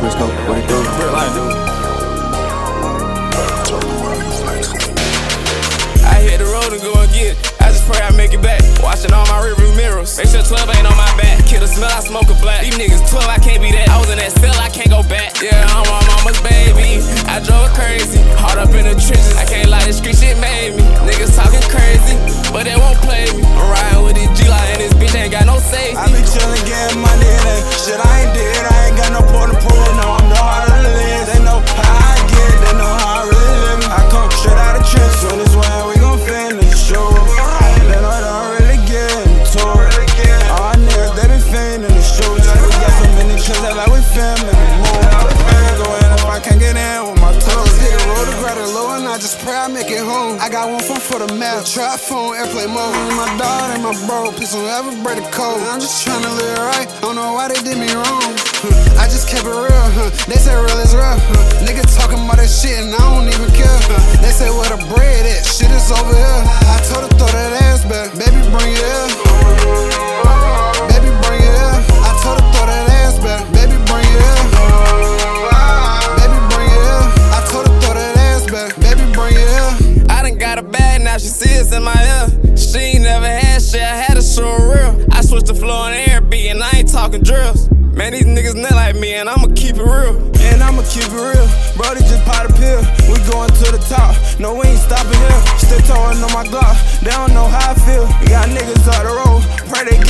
Crisco, what it do? I hit the road and go and get it. I just pray I make it back. Watching all my rearview mirrors. Make sure 12 ain't on my back. Kill the smell, I smoke a black. These niggas 12, I can't be that. I was in that cell, I can't go back. Yeah, I'm my mama's baby. I drove her crazy. Hard up in the trenches. I can't lie, this street shit made me. Niggas talking crazy, but they won't play me. I'm riding with this G-Line and this bitch ain't got no safety. I be chillin', getting money, it ain't shit I ain't did. I ain't got no point to prove. No, I'm the heart of the lens. They know how I get, they know how I really live. I come straight out of trench. Soon as when we gon' finish the show. They know that I'm really getting to it. All our niggas, they be fiending the shows. We got so many chills that like we filming the move. I ain't go in if I can't get in with my toes. Hit the road to grab the low and I just pray I make it home. I got one phone for the map, trap phone, airplane mode. My dog and my bro, please don't ever break the code. I'm just tryna live right, I don't know why they did me wrong. I just kept it real, they say real is real. Niggas talking about that shit and I don't even care. They say where the bread at, shit is over here. I told her throw that ass back, baby bring it here. Baby bring it here. I told her throw that ass back, baby bring it here. Baby bring it here. I told her throw that ass back, baby bring it here. I done got a bag, now she see us in my ear. She ain't never had shit, I had to show her real. I switched the flow on air beat and I ain't talking drills. Man, these niggas not like me and I'ma keep it real. And I'ma keep it real, brody just pot a pill. We going to the top, no we ain't stopping here. Still towing on my Glock, they don't know how I feel. We got niggas on the road, pray they